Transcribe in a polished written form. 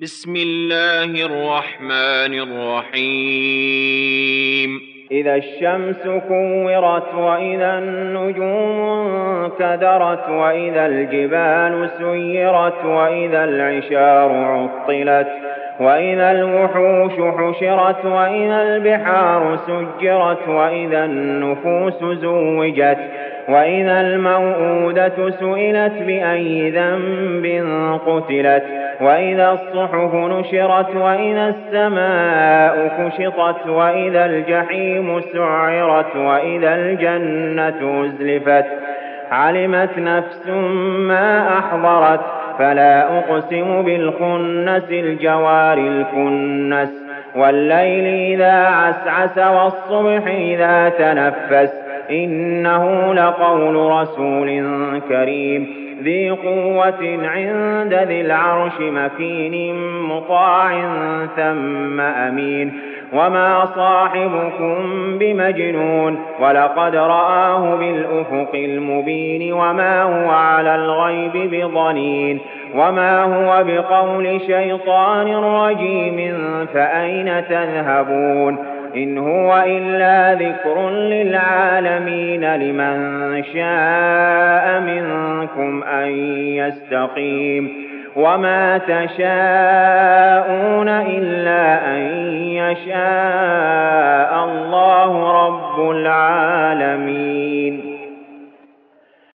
بسم الله الرحمن الرحيم إذا الشمس كورت وإذا النجوم كدرت وإذا الجبال سيرت وإذا العشار عطلت وإذا الوحوش حشرت وإذا البحار سجرت وإذا النفوس زوجت وإذا الموءودة سئلت بأي ذنب قتلت وإذا الصحف نشرت وإذا السماء كشطت وإذا الجحيم سعرت وإذا الجنة أزلفت علمت نفس ما أحضرت فلا أقسم بالخنس الجوار الكنس والليل إذا عسعس والصبح إذا تنفس إنه لقول رسول كريم ذي قوة عند ذي العرش مكين مطاع ثم أمين وما صاحبكم بمجنون ولقد رآه بالأفق المبين وما هو على الغيب بضنين وما هو بقول شيطان رجيم فأين تذهبون إن هو إلا ذكر للعالمين لمن شاء منكم أن يستقيم وما تشاءون إلا أن يشاء